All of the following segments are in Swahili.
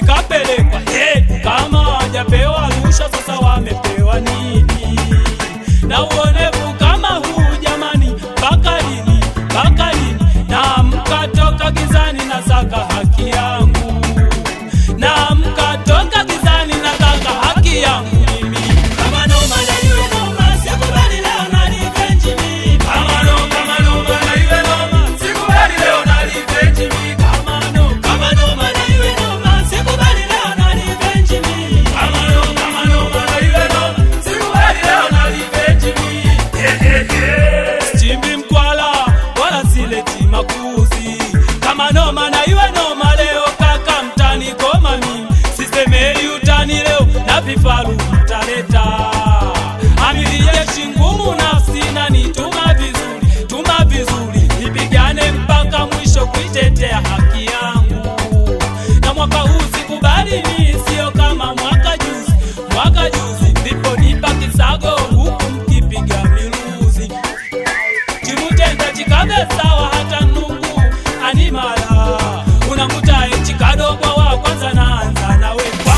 nikapelekwa kama hajapewa rushwa sasa wamepewa nini? Na uonevu kama huu jamani, mpaka lini? Mpaka lini? Na mkatoka gizani na saka haki yangu, na mkatoka gizani na saka haki yangu mimi. Kama noma na iwe noma, sikubali leo na revenge mimi. Kama noma na iwe noma, sikubali leo na revenge mimi. Kama noma na iwe noma, sikubali leo na revenge mimi. Kama noma na iwe noma, sikubali leo na revenge mimi. Chimbi mkwala wala sileti makuzi. Kama noma na iwe noma leo kaka mtani koma mimi. Sisemei utani leo na vifaru mtaleta. Amiri jeshi ngumu nafsi na nituma vizuri, tuma vizuri. Nipigane mpaka mwisho kuitetea haki yangu. Na mwaka huu sikubali ni sio kama mwaka juzi. Mwaka juzi ndipo nipa kisago huku mkipiga miluzi. Chimutenda chikabe sawa hata nungu animala. Unamuta chikadogo wa kwanza naanza nawe kwa.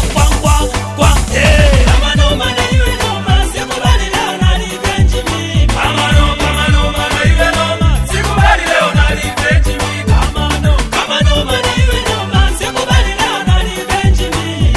Kama noma na iwe noma, sikubali leo na revenge mimi. Kama noma na iwe noma, sikubali leo na revenge mimi. Kama noma na iwe noma, sikubali leo na revenge mimi.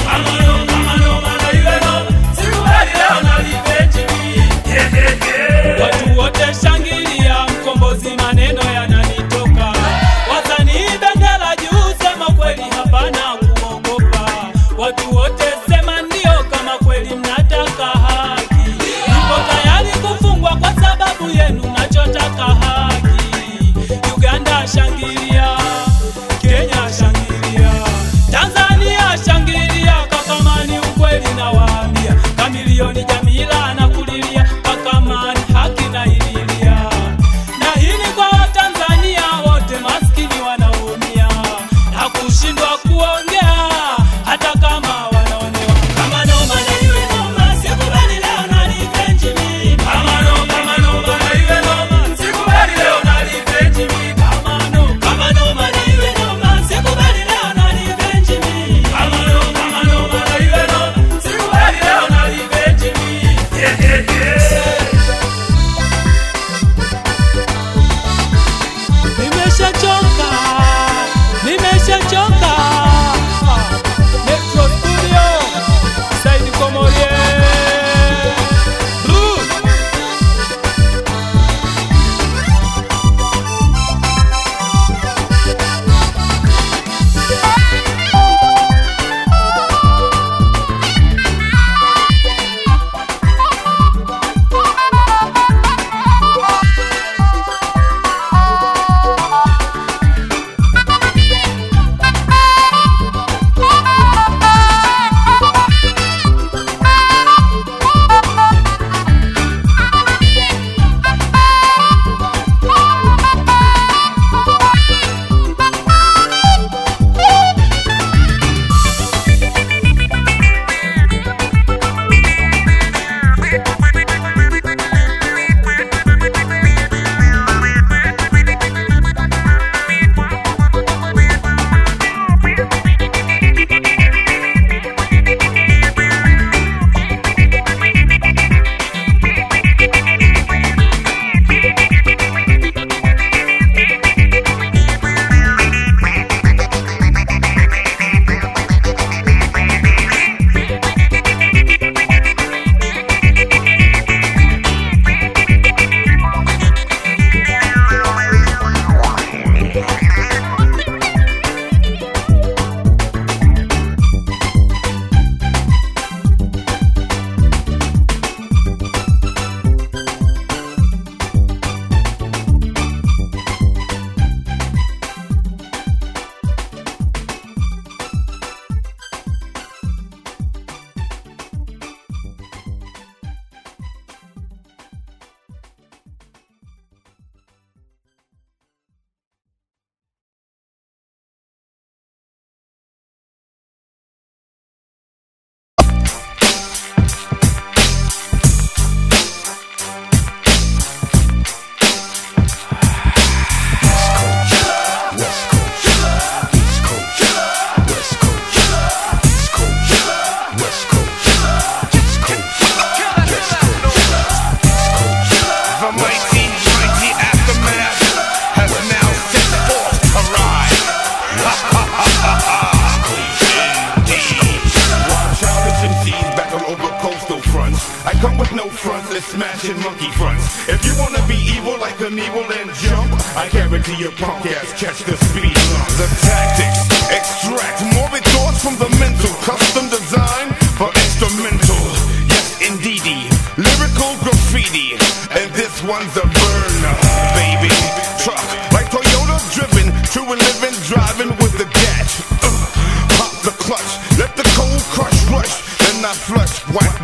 come with no frontless smashing monkey fronts. If you wanna be evil like an evil and jump, I guarantee your punk ass catch the speed lump. The tactics extract morbid thoughts from the mental, custom design for instrumental. Yes, indeedy, lyrical graffiti, and this one's a burner, baby. Truck like Toyota driven, true and living, driving with the gat. Pop the clutch, let the cold crush rush, then I flush, whack